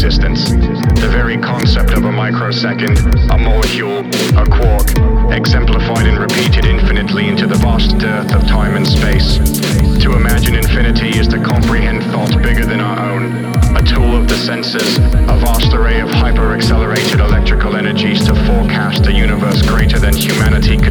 existence. The very concept of a microsecond, a molecule, a quark, exemplified and repeated infinitely into the vast dearth of time and space. To imagine infinity is to comprehend thought bigger than our own, a tool of the senses, a vast array of hyper-accelerated electrical energies to forecast a universe greater than humanity